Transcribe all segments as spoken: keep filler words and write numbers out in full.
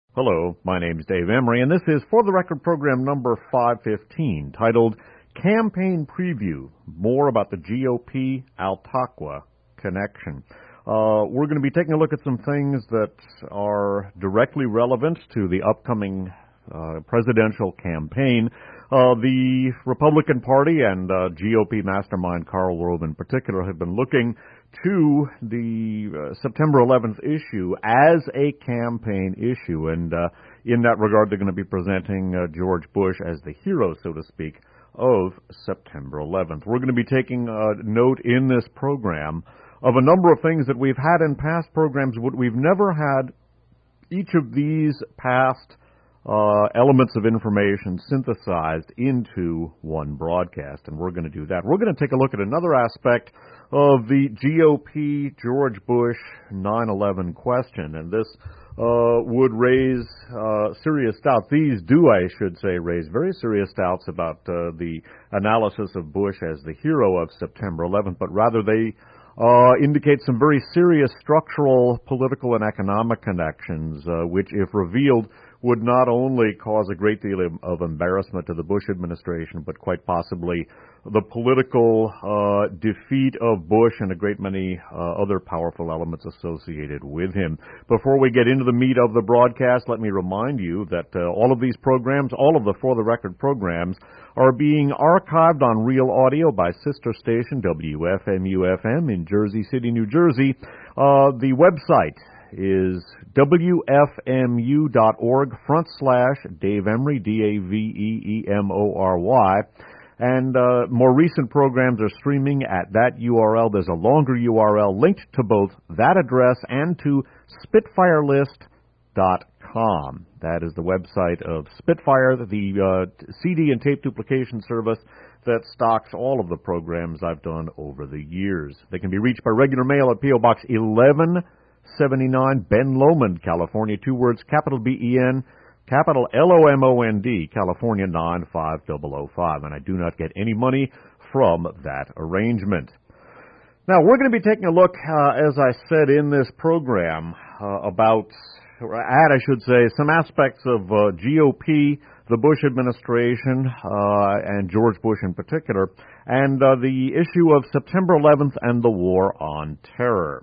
Hello, my name is Dave Emery, and this is For the Record program number five fifteen, titled Campaign Preview, more about the G O P-Altaqua connection. Uh, we're going to be taking a look at some things that are directly relevant to the upcoming uh, presidential campaign. Uh, the Republican Party and uh, G O P mastermind Karl Rove in particular have been looking to the uh, September eleventh issue as a campaign issue, and uh, in that regard they're going to be presenting uh, George Bush as the hero, so to speak, of September eleventh. We're going to be taking uh, note in this program of a number of things that we've had in past programs, but we've never had each of these past uh, elements of information synthesized into one broadcast, and we're going to do that. We're going to take a look at another aspect of the G O P George Bush nine eleven question, and this uh, would raise uh, serious doubts. These do, I should say, raise very serious doubts about uh, the analysis of Bush as the hero of September eleventh, but rather they uh, indicate some very serious structural, political, and economic connections, uh, which, if revealed, would not only cause a great deal of embarrassment to the Bush administration, but quite possibly the political uh, defeat of Bush and a great many uh, other powerful elements associated with him. Before we get into the meat of the broadcast, let me remind you that uh, all of these programs, all of the For the Record programs, are being archived on Real Audio by sister station W F M U F M in Jersey City, New Jersey. Uh, the website is W F M U dot org front slash Dave Emery, D A V E E M O R Y. And uh, more recent programs are streaming at that U R L. There's a longer U R L linked to both that address and to Spitfire List dot com. That is the website of Spitfire, the uh, C D and tape duplication service that stocks all of the programs I've done over the years. They can be reached by regular mail at P O Box eleven seventy-nine, Ben Lomond, California, two words, capital B E N, capital L O M O N D, California nine five zero zero five, and I do not get any money from that arrangement. Now, we're going to be taking a look, uh, as I said in this program, uh, about, at I should say, some aspects of uh, G O P, the Bush administration, uh, and George Bush in particular, and uh, the issue of September eleventh and the war on terror.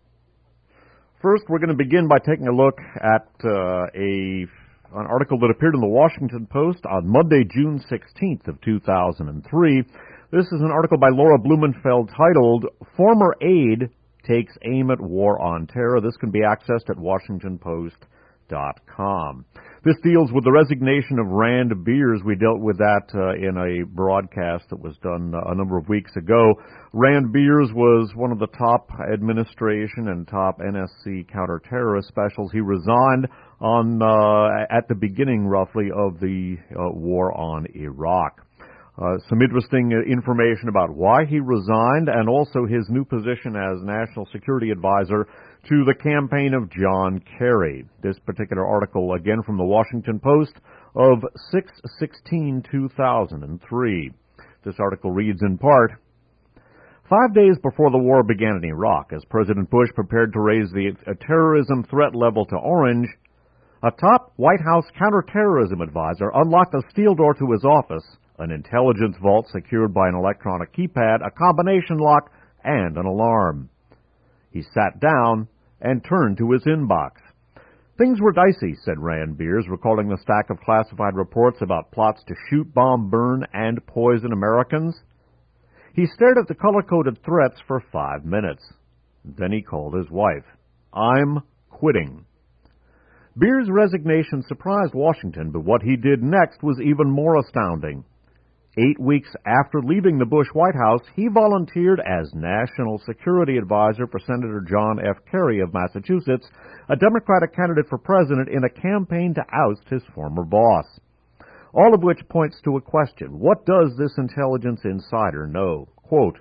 First, we're going to begin by taking a look at uh, a an article that appeared in the Washington Post on Monday, June sixteenth of two thousand three. This is an article by Laura Blumenfeld titled, Former Aide Takes Aim at War on Terror. This can be accessed at Washington Post dot com. This deals with the resignation of Rand Beers. We dealt with that uh, in a broadcast that was done uh, a number of weeks ago. Rand Beers was one of the top administration and top N S C counterterrorist specials. He resigned on uh, at the beginning, roughly, of the uh, war on Iraq. Uh, some interesting uh, information about why he resigned and also his new position as National Security Advisor to the campaign of John Kerry. This particular article, again from the Washington Post, of six sixteen two thousand three. This article reads in part, Five days before the war began in Iraq, as President Bush prepared to raise the uh, terrorism threat level to orange, a top White House counterterrorism advisor unlocked a steel door to his office, an intelligence vault secured by an electronic keypad, a combination lock, and an alarm. He sat down and turned to his inbox. Things were dicey, said Rand Beers, recalling the stack of classified reports about plots to shoot, bomb, burn, and poison Americans. He stared at the color-coded threats for five minutes. Then he called his wife. I'm quitting. Beers' resignation surprised Washington, but what he did next was even more astounding. Eight weeks after leaving the Bush White House, he volunteered as National Security Advisor for Senator John F. Kerry of Massachusetts, a Democratic candidate for president in a campaign to oust his former boss. All of which points to a question. What does this intelligence insider know? Quote,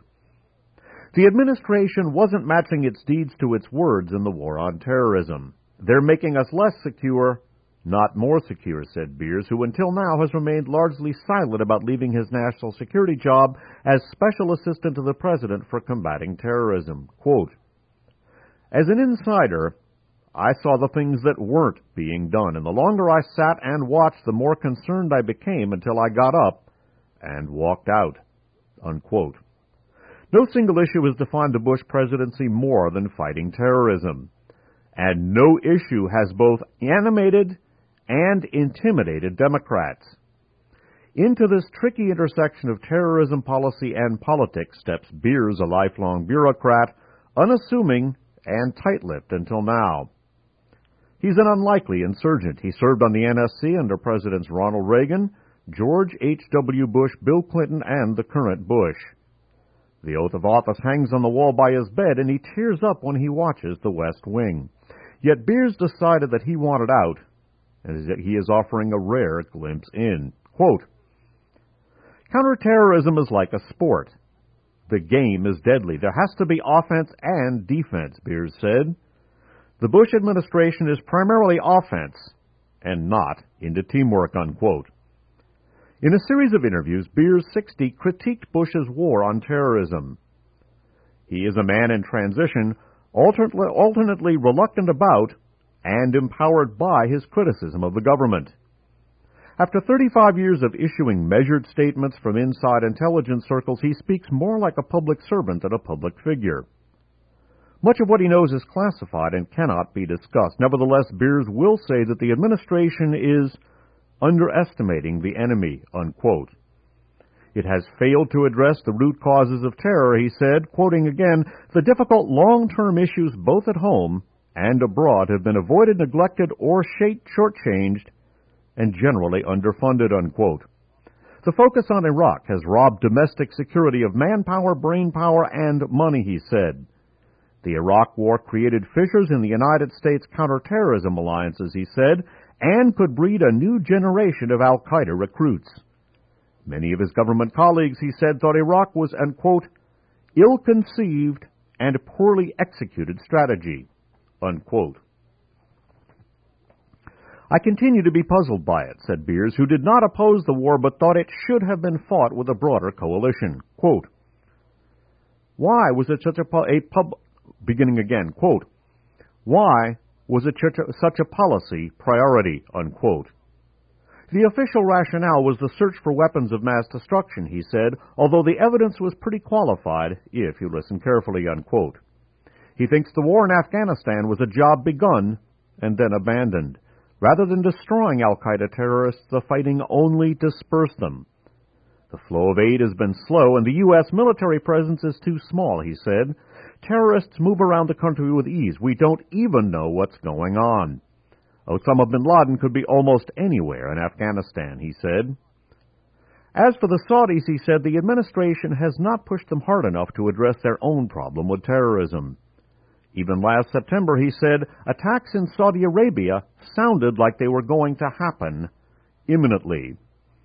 the administration wasn't matching its deeds to its words in the war on terrorism. They're making us less secure, not more secure, said Beers, who until now has remained largely silent about leaving his national security job as Special Assistant to the President for combating terrorism. Quote, as an insider, I saw the things that weren't being done, and the longer I sat and watched, the more concerned I became until I got up and walked out." Unquote. No single issue has defined the Bush presidency more than fighting terrorism, and no issue has both animated and intimidated Democrats. Into this tricky intersection of terrorism policy and politics steps Beers, a lifelong bureaucrat, unassuming and tight-lipped until now. He's an unlikely insurgent. He served on the N S C under Presidents Ronald Reagan, George H W. Bush, Bill Clinton, and the current Bush. The oath of office hangs on the wall by his bed, and he tears up when he watches The West Wing. Yet Beers decided that he wanted out, and that he is offering a rare glimpse in. Quote, "Counterterrorism is like a sport. The game is deadly. There has to be offense and defense," Beers said. "The Bush administration is primarily offense and not into teamwork," unquote. In a series of interviews, Beers, sixty, critiqued Bush's war on terrorism. He is a man in transition, alternately, alternately reluctant about and empowered by his criticism of the government. After thirty-five years of issuing measured statements from inside intelligence circles, he speaks more like a public servant than a public figure. Much of what he knows is classified and cannot be discussed. Nevertheless, Beers will say that the administration is underestimating the enemy, unquote. It has failed to address the root causes of terror, he said, quoting again, "The difficult long-term issues both at home and abroad have been avoided, neglected, or shortchanged, and generally underfunded," unquote. The focus on Iraq has robbed domestic security of manpower, brainpower, and money, he said. The Iraq War created fissures in the United States counterterrorism alliances, he said, and could breed a new generation of al-Qaeda recruits. Many of his government colleagues, he said, thought Iraq was an, quote, "ill-conceived and poorly executed strategy," unquote. "I continue to be puzzled by it," said Beers, who did not oppose the war but thought it should have been fought with a broader coalition. Quote, "Why was it such a, pu- a pub... Beginning again, quote, "Why was it such a, such a policy priority," unquote. The official rationale was the search for weapons of mass destruction, he said, although the evidence was pretty qualified, if you listen carefully, unquote. He thinks the war in Afghanistan was a job begun and then abandoned. Rather than destroying al-Qaeda terrorists, the fighting only dispersed them. The flow of aid has been slow, and the U S military presence is too small, he said. Terrorists move around the country with ease. We don't even know what's going on. Osama bin Laden could be almost anywhere in Afghanistan, he said. As for the Saudis, he said, the administration has not pushed them hard enough to address their own problem with terrorism. Even last September, he said, attacks in Saudi Arabia sounded like they were going to happen imminently.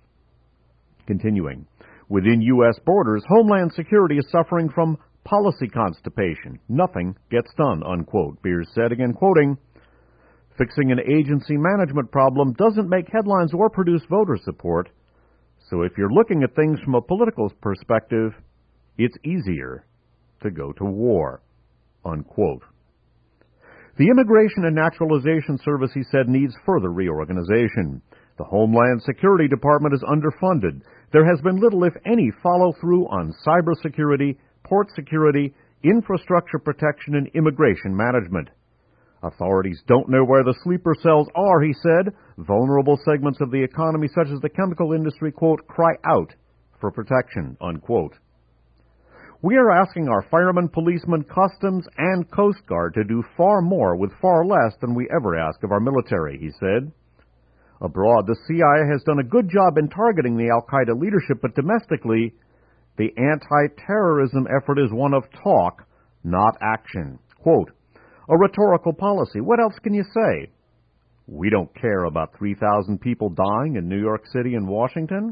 Continuing, within U S borders, Homeland Security is suffering from policy constipation. Nothing gets done, unquote, Beers said, again quoting, "Fixing an agency management problem doesn't make headlines or produce voter support, so if you're looking at things from a political perspective, it's easier to go to war," unquote. The Immigration and Naturalization Service, he said, needs further reorganization. The Homeland Security Department is underfunded. There has been little, if any, follow-through on cybersecurity, port security, infrastructure protection, and immigration management. Authorities don't know where the sleeper cells are, he said. Vulnerable segments of the economy, such as the chemical industry, quote, cry out for protection, unquote. We are asking our firemen, policemen, customs, and Coast Guard to do far more with far less than we ever ask of our military, he said. Abroad, the C I A has done a good job in targeting the al-Qaeda leadership, but domestically, the anti-terrorism effort is one of talk, not action. Quote, "A rhetorical policy. What else can you say? We don't care about three thousand people dying in New York City and Washington."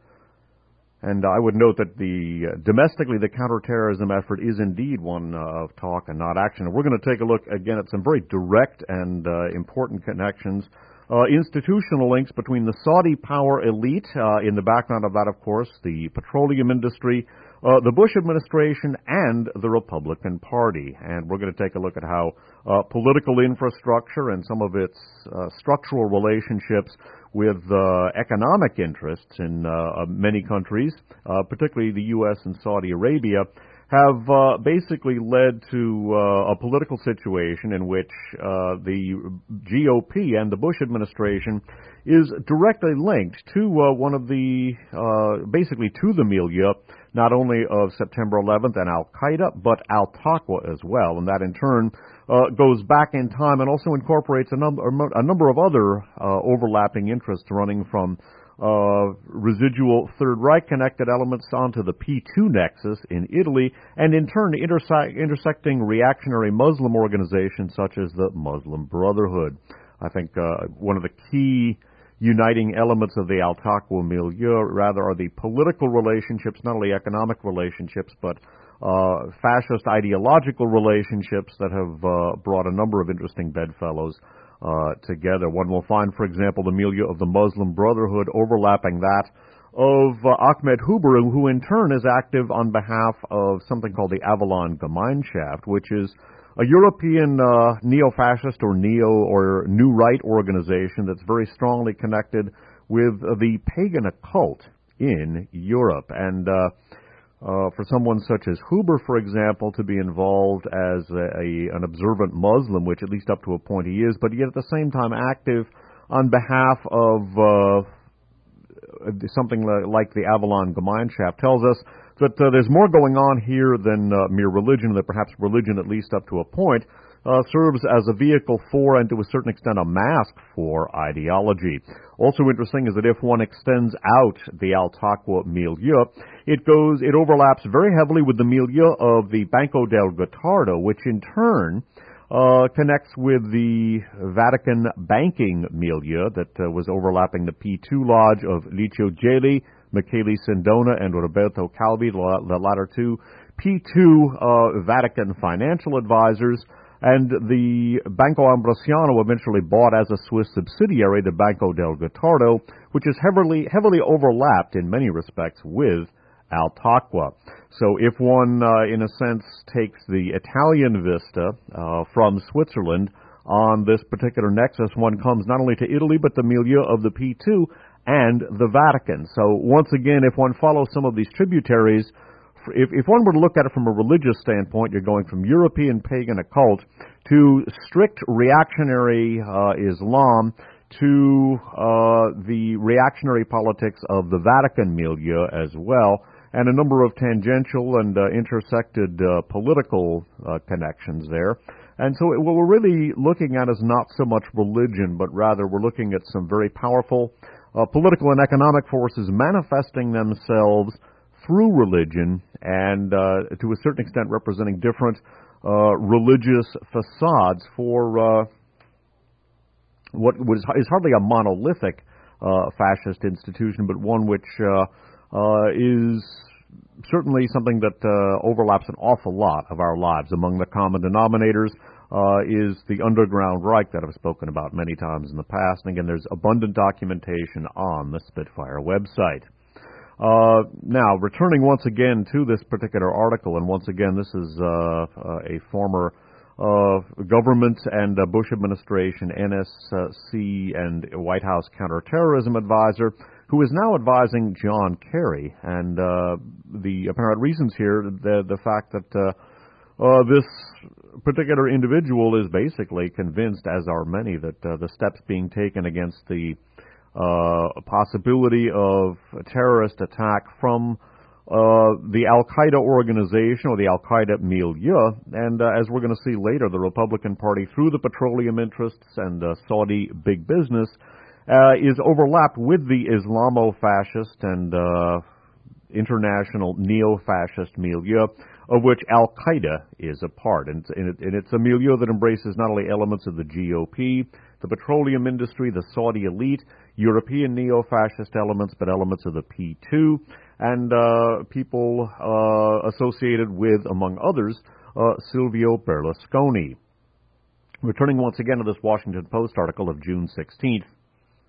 And I would note that the uh, domestically, the counterterrorism effort is indeed one uh, of talk and not action. And we're going to take a look again at some very direct and uh, important connections. Uh, institutional links between the Saudi power elite, uh, in the background of that, of course, the petroleum industry, uh, the Bush administration and the Republican Party. And we're going to take a look at how uh, political infrastructure and some of its uh, structural relationships with uh, economic interests in uh, many countries, uh, particularly the U S and Saudi Arabia, have uh, basically led to uh, a political situation in which uh, the G O P and the Bush administration is directly linked to uh, one of the, uh, basically to the milieu, not only of September eleventh and Al-Qaeda, but Al-Taqwa as well. And that in turn uh, goes back in time and also incorporates a, num- a number of other uh, overlapping interests running from Uh, residual Third Reich connected elements onto the P two nexus in Italy, and in turn interse- intersecting reactionary Muslim organizations such as the Muslim Brotherhood. I think uh, one of the key uniting elements of the Al-Taqwa milieu, rather, are the political relationships, not only economic relationships, but uh, fascist ideological relationships that have uh, brought a number of interesting bedfellows Uh, together. One will find, for example, the milieu of the Muslim Brotherhood overlapping that of uh, Ahmed Huber, who in turn is active on behalf of something called the Avalon Gemeinschaft, which is a European uh, neo-fascist or neo or new right organization that's very strongly connected with uh, the pagan occult in Europe. And uh, Uh, for someone such as Huber, for example, to be involved as a, a, an observant Muslim, which at least up to a point he is, but yet at the same time active on behalf of uh, something like the Avalon Gemeinschaft, tells us that uh, there's more going on here than uh, mere religion, that perhaps religion, at least up to a point, Uh, serves as a vehicle for, and to a certain extent a mask for, ideology. Also interesting is that if one extends out the Al-Taqwa milieu, it goes, it overlaps very heavily with the milieu of the Banco del Gottardo, which in turn uh, connects with the Vatican banking milieu that uh, was overlapping the P two lodge of Licio Gelli, Michele Sindona, and Roberto Calvi, the latter two P two uh, Vatican financial advisors. And the Banco Ambrosiano eventually bought as a Swiss subsidiary the Banco del Gottardo, which is heavily heavily overlapped in many respects with Al-Taqwa. So if one, uh, in a sense, takes the Italian vista uh, from Switzerland on this particular nexus, one comes not only to Italy, but the milieu of the P two and the Vatican. So once again, if one follows some of these tributaries, If, if one were to look at it from a religious standpoint, you're going from European pagan occult to strict reactionary uh, Islam to uh, the reactionary politics of the Vatican milieu as well, and a number of tangential and uh, intersected uh, political uh, connections there. And so what we're really looking at is not so much religion, but rather we're looking at some very powerful uh, political and economic forces manifesting themselves through religion, and uh, to a certain extent representing different uh, religious facades for uh, what was, is hardly a monolithic uh, fascist institution, but one which uh, uh, is certainly something that uh, overlaps an awful lot of our lives. Among the common denominators uh, is the Underground Reich that I've spoken about many times in the past. And again, there's abundant documentation on the Spitfire website. Uh, now, returning once again to this particular article, and once again, this is uh, uh, a former uh, government and uh, Bush administration N S C and White House counterterrorism advisor, who is now advising John Kerry. And uh, the apparent reasons here, the, the fact that uh, uh, this particular individual is basically convinced, as are many, that uh, the steps being taken against the Uh, a possibility of a terrorist attack from uh, the Al-Qaeda organization or the Al-Qaeda milieu. And uh, as we're going to see later, the Republican Party, through the petroleum interests and uh, Saudi big business, uh, is overlapped with the Islamo-fascist and uh, international neo-fascist milieu, of which Al-Qaeda is a part. And, and, it, and it's a milieu that embraces not only elements of the G O P, the petroleum industry, the Saudi elite, European neo-fascist elements, but elements of the P two, and uh, people uh, associated with, among others, uh, Silvio Berlusconi. Returning once again to this Washington Post article of June sixteenth.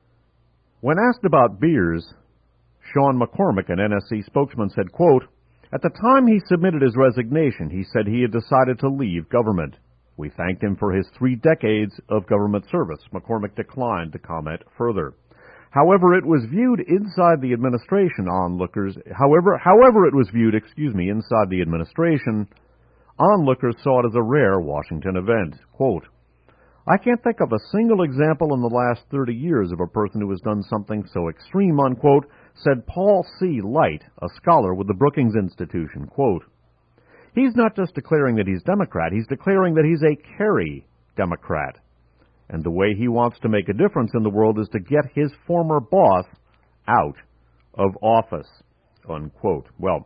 When asked about beers, Sean McCormick, an N S C spokesman, said, quote, At the time he submitted his resignation, he said he had decided to leave government. We thanked him for his three decades of government service. McCormick declined to comment further. However, it was viewed inside the administration, onlookers, however, however it was viewed, excuse me, inside the administration, onlookers saw it as a rare Washington event. Quote, I can't think of a single example in the last thirty years of a person who has done something so extreme, unquote, said Paul C. Light, a scholar with the Brookings Institution. Quote, he's not just declaring that he's Democrat, he's declaring that he's a Kerry Democrat. And the way he wants to make a difference in the world is to get his former boss out of office, unquote. Well,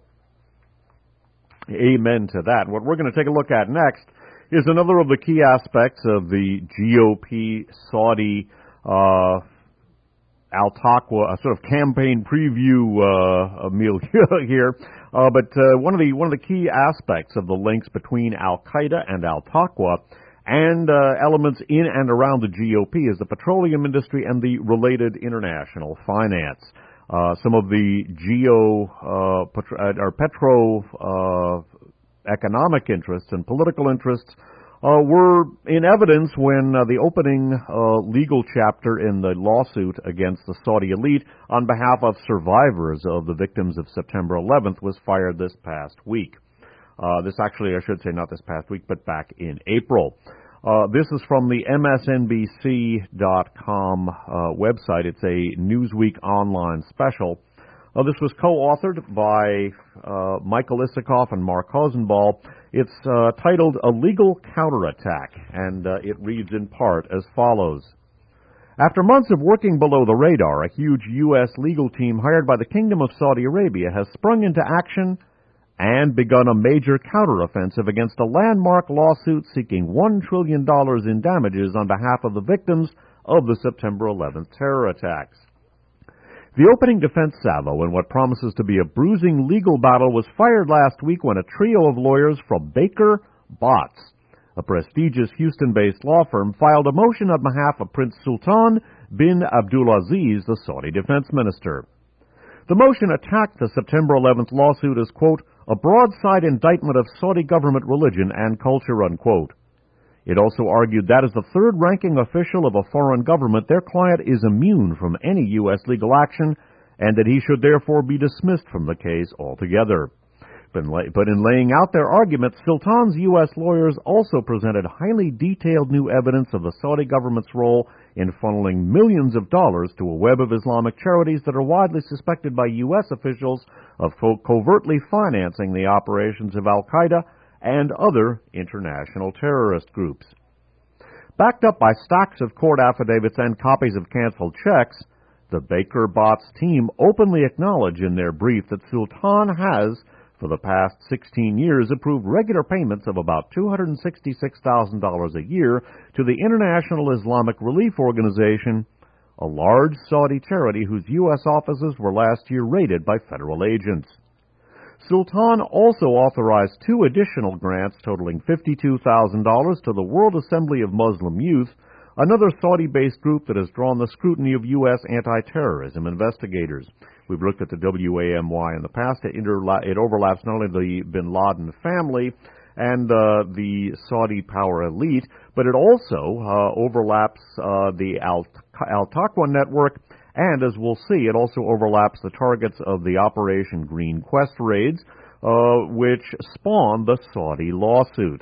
amen to that. What we're going to take a look at next is another of the key aspects of the G O P Saudi uh, Al-Taqwa, a sort of campaign preview uh, meal here. Uh, but uh, one of the one of the key aspects of the links between Al-Qaeda and Al-Taqwa and uh, elements in and around the G O P is the petroleum industry and the related international finance. Uh, some of the geo uh, petro, or petro uh, economic interests and political interests uh, were in evidence when uh, the opening uh, legal chapter in the lawsuit against the Saudi elite on behalf of survivors of the victims of September eleventh was fired this past week. Uh, this actually, I should say, not this past week, but back in April. Uh, this is from the M S N B C dot com uh, website. It's a Newsweek online special. Uh, this was co-authored by uh, Michael Isikoff and Mark Hosenball. It's uh, titled A Legal Counterattack, and uh, it reads in part as follows. After months of working below the radar, a huge U S legal team hired by the Kingdom of Saudi Arabia has sprung into action and begun a major counteroffensive against a landmark lawsuit seeking one trillion dollars in damages on behalf of the victims of the September eleventh terror attacks. The opening defense salvo in what promises to be a bruising legal battle was fired last week when a trio of lawyers from Baker Botts, a prestigious Houston-based law firm, filed a motion on behalf of Prince Sultan bin Abdulaziz, the Saudi defense minister. The motion attacked the September eleventh lawsuit as, quote, a broadside indictment of Saudi government religion and culture, unquote. It also argued that as the third-ranking official of a foreign government, their client is immune from any U S legal action, and that he should therefore be dismissed from the case altogether. But in laying out their arguments, Sultan's U S lawyers also presented highly detailed new evidence of the Saudi government's role in funneling millions of dollars to a web of Islamic charities that are widely suspected by U S officials of co- covertly financing the operations of Al-Qaeda and other international terrorist groups. Backed up by stacks of court affidavits and copies of canceled checks, the Baker Botts team openly acknowledge in their brief that Sultan has, for the past sixteen years, approved regular payments of about two hundred sixty-six thousand dollars a year to the International Islamic Relief Organization, a large Saudi charity whose U S offices were last year raided by federal agents. Sultan also authorized two additional grants totaling fifty-two thousand dollars to the World Assembly of Muslim Youth, another Saudi-based group that has drawn the scrutiny of U S anti-terrorism investigators. We've looked at the W A M Y in the past. It, interla- it overlaps not only the bin Laden family and uh, the Saudi power elite, but it also uh, overlaps uh, the Al- Al-Taqwa network, and as we'll see, it also overlaps the targets of the Operation Green Quest raids, uh, which spawned the Saudi lawsuit.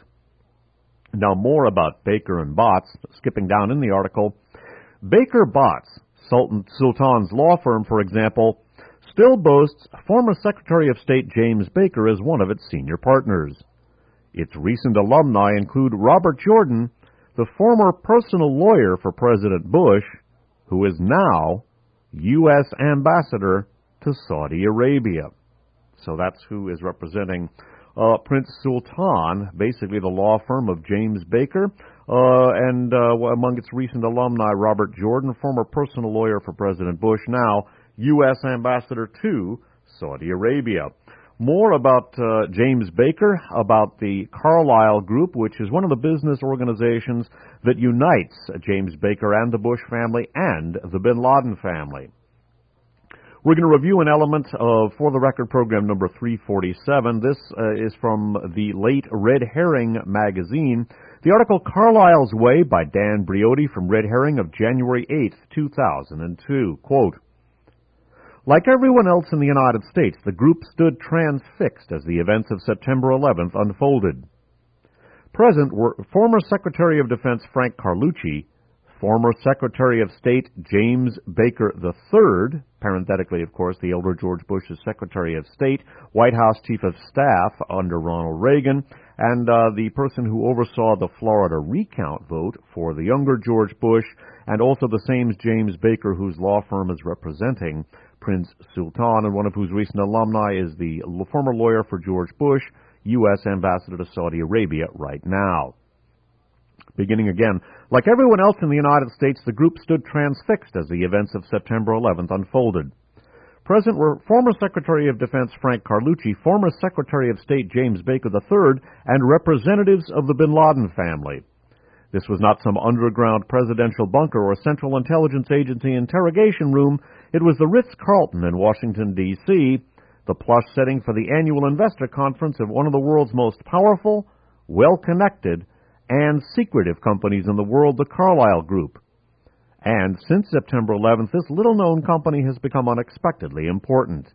Now, more about Baker and Botts, skipping down in the article. Baker Botts, Sultan, Sultan's law firm, for example, still boasts former Secretary of State James Baker as one of its senior partners. Its recent alumni include Robert Jordan, the former personal lawyer for President Bush, who is now U S ambassador to Saudi Arabia. So that's who is representing uh, Prince Sultan, basically the law firm of James Baker, uh, and uh, among its recent alumni, Robert Jordan, former personal lawyer for President Bush, now U S ambassador to Saudi Arabia. More about uh, James Baker, about the Carlyle Group, which is one of the business organizations that unites James Baker and the Bush family and the bin Laden family. We're going to review an element of For the Record program number three forty-seven. This uh, is from the late Red Herring magazine. The article Carlyle's Way by Dan Briotti from Red Herring of January eighth, two thousand two. Quote, like everyone else in the United States, the group stood transfixed as the events of September eleventh unfolded. Present were former Secretary of Defense Frank Carlucci, former Secretary of State James Baker the third, parenthetically, of course, the elder George Bush's Secretary of State, White House Chief of Staff under Ronald Reagan, and uh, the person who oversaw the Florida recount vote for the younger George Bush, and also the same James Baker, whose law firm is representing Prince Sultan, and one of whose recent alumni is the former lawyer for George Bush, U S Ambassador to Saudi Arabia right now. Beginning again, like everyone else in the United States, the group stood transfixed as the events of September eleventh unfolded. Present were former Secretary of Defense Frank Carlucci, former Secretary of State James Baker the third, and representatives of the bin Laden family. This was not some underground presidential bunker or Central Intelligence Agency interrogation room. It was the Ritz-Carlton in Washington, D C, the plush setting for the annual investor conference of one of the world's most powerful, well-connected, and secretive companies in the world, the Carlyle Group. And since September eleventh, this little-known company has become unexpectedly important.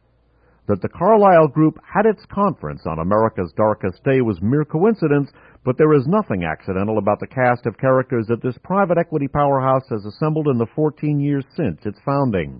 That the Carlyle Group had its conference on America's darkest day was mere coincidence, but there is nothing accidental about the cast of characters that this private equity powerhouse has assembled in the fourteen years since its founding.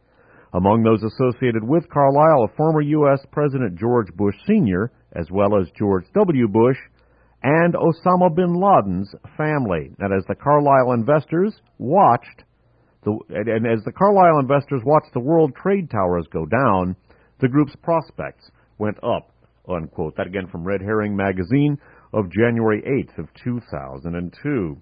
Among those associated with Carlyle are former U S President George Bush Senior, as well as George W. Bush, and Osama bin Laden's family. And as the Carlyle investors watched, the, and as the Carlyle investors watched the World Trade Towers go down, the group's prospects went up, unquote. That again from Red Herring magazine of January eighth of two thousand two.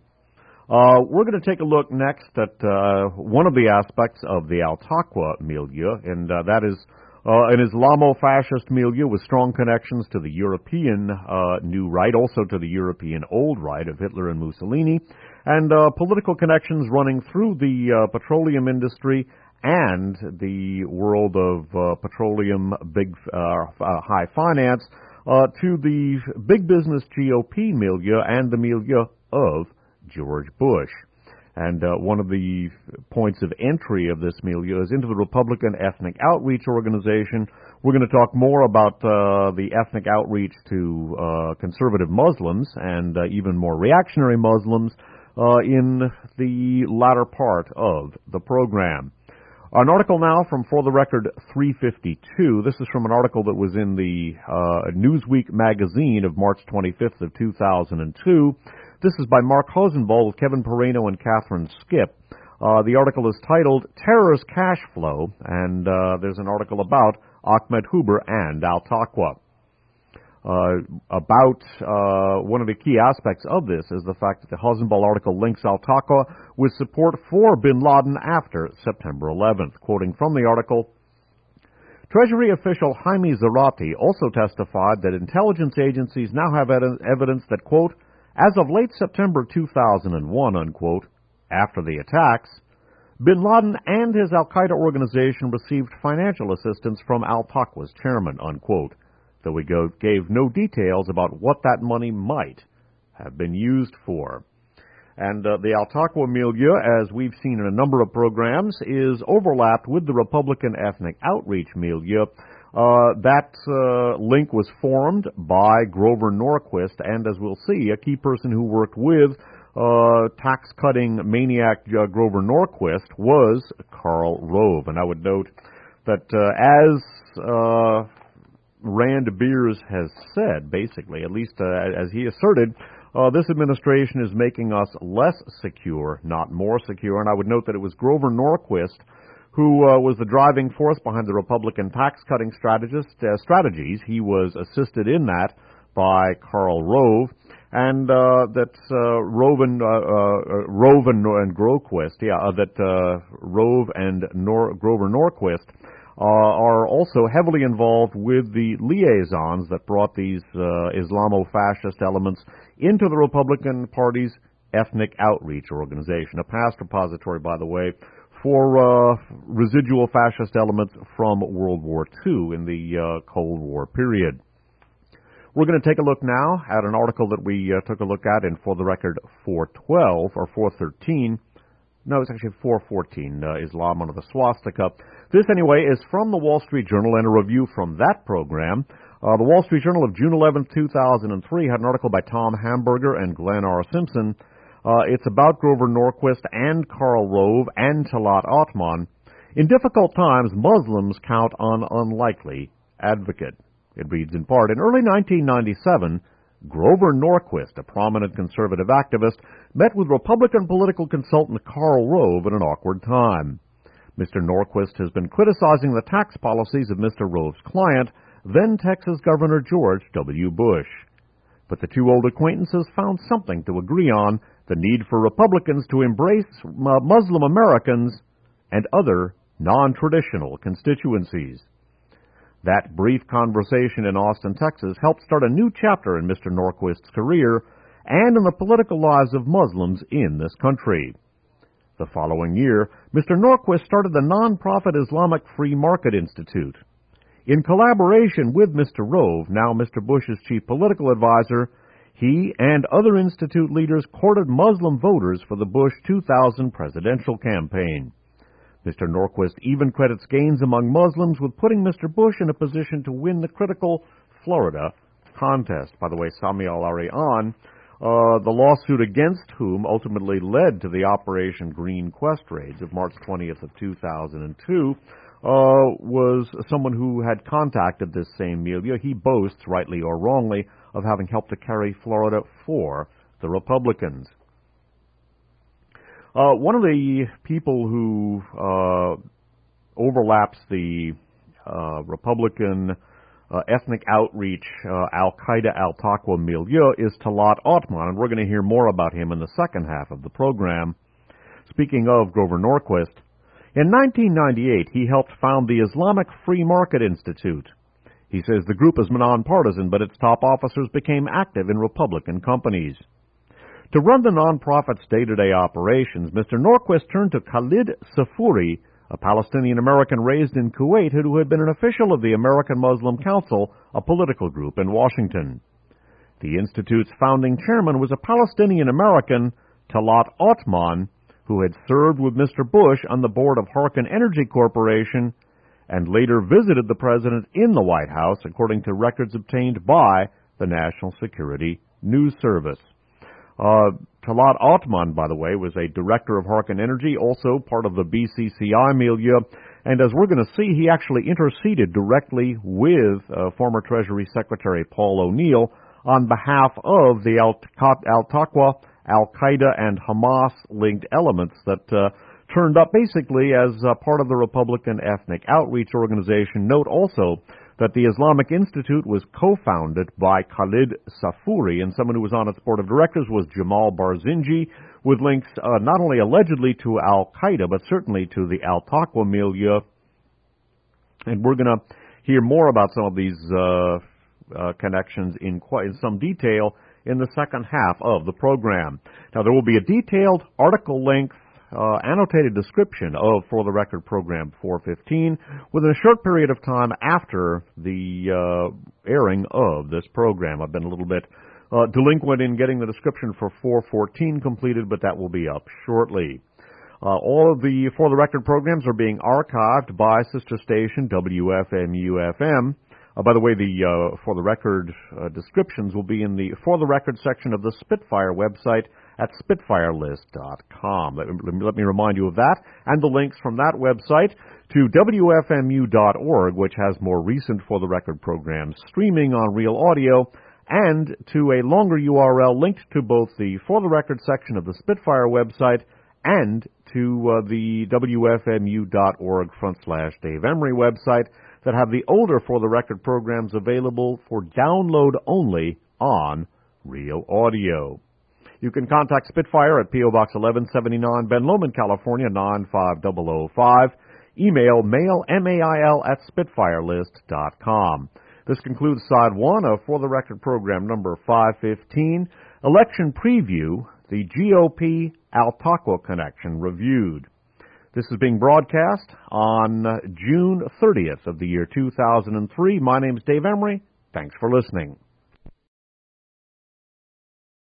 Uh, we're going to take a look next at uh, one of the aspects of the Al-Taqwa milieu, and uh, that is Uh, an Islamo-fascist milieu with strong connections to the European uh, New Right, also to the European Old Right of Hitler and Mussolini, and uh, political connections running through the uh, petroleum industry and the world of uh, petroleum big uh, uh, high finance uh, to the big business G O P milieu and the milieu of George Bush. And uh, one of the points of entry of this milieu is into the Republican Ethnic Outreach Organization. We're going to talk more about uh, the ethnic outreach to uh, conservative Muslims and uh, even more reactionary Muslims uh, in the latter part of the program. An article now from For the Record three fifty-two. This is from an article that was in the uh, Newsweek magazine of March twenty-fifth of two thousand two. This is by Mark Hosenball with Kevin Perrino and Catherine Skip. Uh, the article is titled Terror's Cash Flow, and uh, there's an article about Ahmed Huber and Al-Taqwa. Uh, about uh, one of the key aspects of this is the fact that the Hosenball article links Al-Taqwa with support for bin Laden after September eleventh. Quoting from the article, Treasury official Jaime Zarate also testified that intelligence agencies now have ed- evidence that, quote, as of late September two thousand one, unquote, after the attacks, bin Laden and his al-Qaeda organization received financial assistance from Al-Taqwa's chairman, unquote, though he go- gave no details about what that money might have been used for. And uh, the Al-Taqwa milieu, as we've seen in a number of programs, is overlapped with the Republican Ethnic Outreach milieu. Uh, that uh, link was formed by Grover Norquist, and as we'll see, a key person who worked with uh, tax-cutting maniac uh, Grover Norquist was Karl Rove. And I would note that uh, as uh, Rand Beers has said, basically, at least uh, as he asserted, uh, this administration is making us less secure, not more secure. And I would note that it was Grover Norquist who uh, was the driving force behind the Republican tax-cutting strategist, uh, strategies. He was assisted in that by Karl Rove, and uh, that uh, Rove and, uh, uh, Rove and, and Groquist, yeah, uh, that uh, Rove and Nor- Grover Norquist uh, are also heavily involved with the liaisons that brought these uh, Islamo-fascist elements into the Republican Party's Ethnic Outreach Organization, a past repository, by the way, for uh, residual fascist elements from World War Two in the uh, Cold War period. We're going to take a look now at an article that we uh, took a look at in, for the record, four twelve, or four thirteen. No, it's actually four fourteen, uh, Islam under the swastika. This, anyway, is from the Wall Street Journal, and a review from that program. Uh, the Wall Street Journal of June eleventh, two thousand three had an article by Tom Hamburger and Glenn R. Simpson. Uh, it's about Grover Norquist and Karl Rove and Talat Atman. In difficult times, Muslims count on unlikely advocate. It reads in part, in early nineteen ninety-seven, Grover Norquist, a prominent conservative activist, met with Republican political consultant Karl Rove at an awkward time. Mister Norquist has been criticizing the tax policies of Mister Rove's client, then Texas Governor George W. Bush. But the two old acquaintances found something to agree on, the need for Republicans to embrace Muslim Americans and other non-traditional constituencies. That brief conversation in Austin, Texas, helped start a new chapter in Mister Norquist's career and in the political lives of Muslims in this country. The following year, Mister Norquist started the nonprofit Islamic Free Market Institute. In collaboration with Mister Rove, now Mister Bush's chief political advisor, he and other institute leaders courted Muslim voters for the Bush two thousand presidential campaign. Mister Norquist even credits gains among Muslims with putting Mister Bush in a position to win the critical Florida contest. By the way, Sami al-Arian, uh, the lawsuit against whom ultimately led to the Operation Green Quest raids of March twentieth of two thousand two, uh, was someone who had contacted this same milieu. He boasts, rightly or wrongly, of having helped to carry Florida for the Republicans. Uh, one of the people who uh, overlaps the uh, Republican uh, ethnic outreach uh, Al-Qaeda Al-Taqwa milieu is Talat Atman, and we're going to hear more about him in the second half of the program. Speaking of Grover Norquist, in nineteen ninety-eight he helped found the Islamic Free Market Institute. He says the group is nonpartisan, but its top officers became active in Republican companies. To run the nonprofit's day-to-day operations, Mister Norquist turned to Khalid Safouri, a Palestinian-American raised in Kuwait who had been an official of the American Muslim Council, a political group in Washington. The Institute's founding chairman was a Palestinian-American, Talat Atman, who had served with Mister Bush on the board of Harkin Energy Corporation and later visited the president in the White House, according to records obtained by the National Security News Service. Uh, Talat Atman, by the way, was a director of Harkin Energy, also part of the B C C I milieu, and as we're going to see, he actually interceded directly with uh, former Treasury Secretary Paul O'Neill on behalf of the Al-Taqwa, Al-Qaeda, and Hamas-linked elements that uh, turned up basically as uh, part of the Republican Ethnic Outreach Organization. Note also that the Islamic Institute was co-founded by Khalid Safouri, and someone who was on its board of directors was Jamal Barzinji, with links uh, not only allegedly to Al-Qaeda, but certainly to the Al-Taqwa milieu. And we're going to hear more about some of these uh, uh, connections in, quite, in some detail in the second half of the program. Now, there will be a detailed article-length Uh, annotated description of For the Record program four fifteen within a short period of time after the uh, airing of this program. I've been a little bit uh, delinquent in getting the description for four fourteen completed, but that will be up shortly. Uh, all of the For the Record programs are being archived by sister station W F M U F M. Uh, by the way, the uh, For the Record uh, descriptions will be in the For the Record section of the Spitfire website at spitfire list dot com. Let, let me remind you of that, and the links from that website to W F M U dot org, which has more recent For the Record programs streaming on Real Audio, and to a longer U R L linked to both the For the Record section of the Spitfire website and to uh, the W F M U dot org front slash Dave Emery website that have the older For the Record programs available for download only on Real Audio. You can contact Spitfire at P O Box eleven seventy-nine, Ben Lomond, California, nine five zero zero five. Email mail, M A I L, at spitfire list dot com. This concludes Side one of For the Record program number five fifteen, Election Preview, the G O P Al-Taqwa Connection Reviewed. This is being broadcast on June thirtieth of the year two thousand three. My name is Dave Emery. Thanks for listening.